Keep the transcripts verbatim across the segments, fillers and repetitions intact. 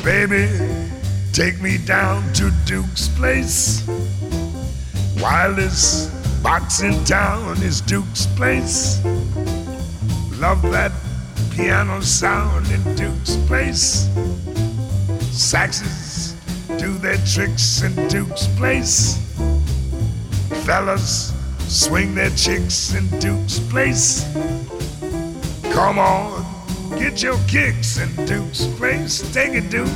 Baby, take me down to Duke's place. Wildest box in town is Duke's place. Love that piano sound in Duke's place. Saxes do their tricks in Duke's place. Fellas swing their chicks in Duke's place. Come on, get your kicks in Duke's place. Take it, Duke.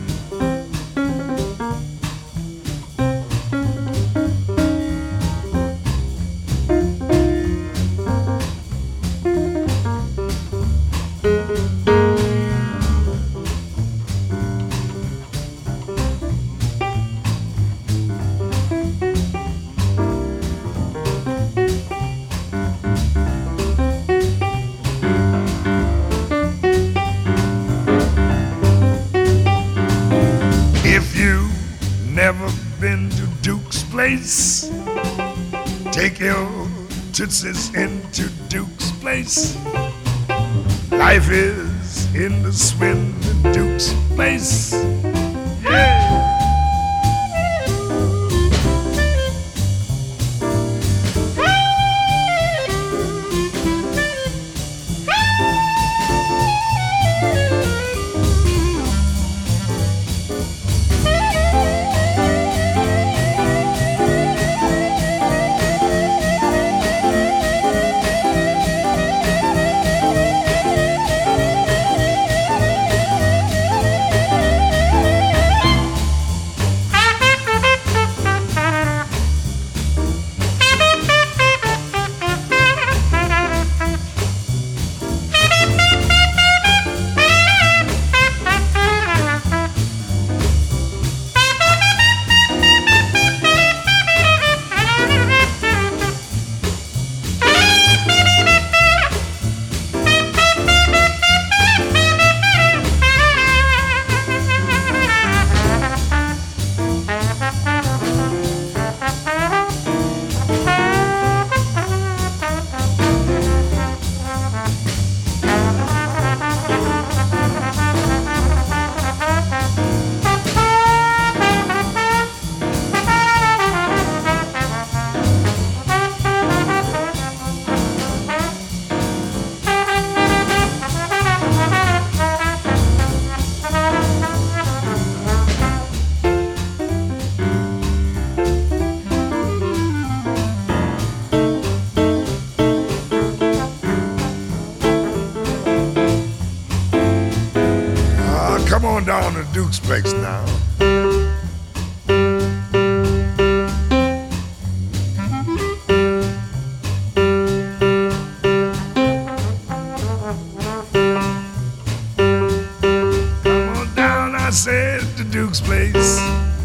Never been to Duke's place? Take your tootsies into Duke's place. Life is in the swim in Duke's place. Yeah. Come on down to Duke's place now. Come on down, I said, to Duke's place.